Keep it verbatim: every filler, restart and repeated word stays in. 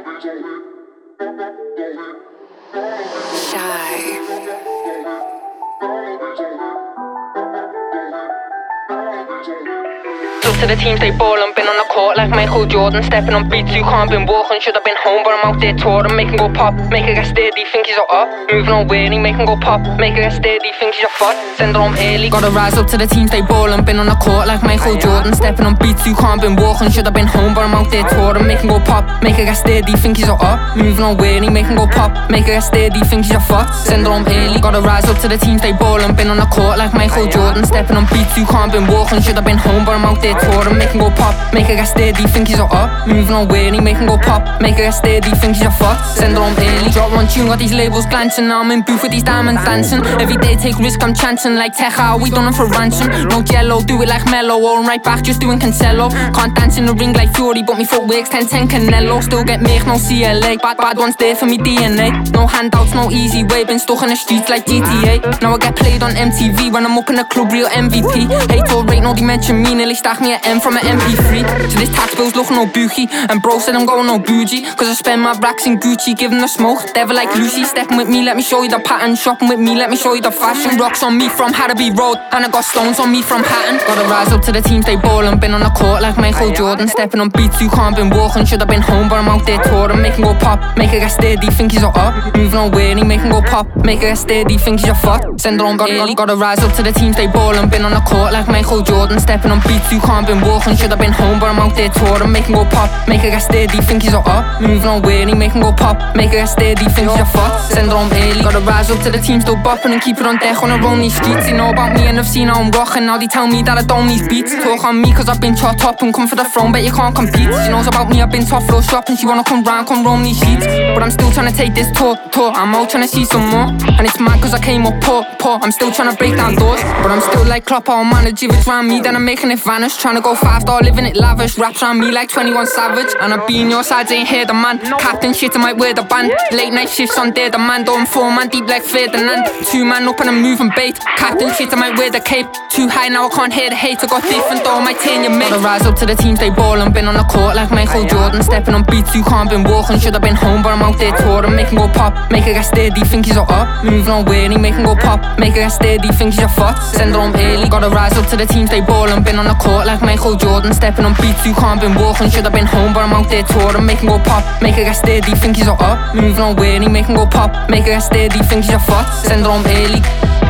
To the team, stay ballin', been on the court like Michael Jordan. Stepping on beats, you can't been walking. Should have been home, but I'm out there touring. Make him go pop, make her get steady, think he's a up. Moving on weird, make him go pop, make her get steady, think he's a fuck. Send her home early. Gotta rise up to the team, stay ballin', been on the court like Michael Jordan. Stepping on beats, you can't been walking. Should have been home, but I'm out there touring. Make him go pop, make her get steady, think he's a up. Moving on weird, make him go pop, make her get steady, think he's a fuck. Send her home early. Gotta rise up to the team, stay ballin', been on the court like Michael Jordan. Stepping on beats, you can't been walking. Should have been home, but I'm out there touring. Make him go pop, make her get steady, think he's a up. Moving on weird, make him go pop, make her get steady, think he's a fuck. Send her home early. Drop one tune, got these labels glancing. Now I'm in booth with these diamonds dancing. Every day take risk, I'm chancing. Like Teja, we done it for ransom. No jello, do it like Mello. All right back, just doing Cancelo. Can't dance in the ring like Fury, but me footwork's ten ten Canelo. Still get make, no C L A. Bad, bad ones there for me D N A. No handouts, no easy way. Been stuck in the streets like G T A. Now I get played on M T V when I'm up in the club, real M V P. Hate or rate, no dimension me. Nearly stack me an M from an M P three. So this tax bill's looking no bookie. And bro said I'm going no bougie, cause I spend my racks in Gucci. Give 'em the smoke, devil like Lucy. Stepping with me, let me show you the pattern. Shopping with me, let me show you the fashion. Rocks on me from Harrowby Road, and I got stones on me from Hatton. Gotta rise up to the team, stay ballin'. Been on the court like Michael Jordan. Stepping on beats, you can't been walking. Should have been home, but I'm out there touring. Make him go pop, make her get steady, think he's a up. Moving on weird, make him go pop, make her get steady, think he's a fuck. Send her on early. Gotta rise up to the team, stay ballin'. Been on the court like Michael Jordan. Stepping on beats, you can't been walking. Should have been home, but I'm out there touring. Make him go pop, make her get steady, think he's a up. Moving on weird, make him go pop, make her get steady, think he's a fuck. Send her on early. Gotta rise up to the team, still bopping and keep it on deck when I roam these streets. They know about me and I've seen how I'm rocking. Now they tell me that I don't need beats. Talk on me cause I've been chopped up and come for the throne, but you can't compete. She knows about me, I've been top floor shopping. She wanna come round, come roam these sheets. But I'm still trying to take this tour, tour. I'm out trying to see some more. And it's mad cause I came up poor, poor. I'm still trying to break down doors, but I'm still like Klopp, I'll manage. If it's round me, then I'm making it vanish. Trying to go five star, living it lavish. Raps round me like twenty-one Savage. And I be in your sides, ain't here the man. Captain shit, I might wear the band. Late night shifts on there, the man. Don't four man deep like Ferdinand. Two man up and I'm moving bait. Captain shit, I might wear the cape. Too high now, I can't hear the hate. I got different though, my turn your mate. Gotta rise up to the team, stay ballin'. Been on the court like Michael Jordan. Stepping on beats, you can't been walking. Should have been home, but I'm out there touring. Make him go pop, make her get steady, think he's a up. Moving on weird, make him go pop, make her get steady, think he's a fuck. Send her home early. Gotta rise up to the team, stay ballin'. Been on the court like Michael Jordan. Stepping on beats, you can't been walking. Should have been home, but I'm out there touring. Make him go pop, make her get steady, think he's a up. Moving on weird, make him go pop, make her get steady, think he's a fuck. Send her home early.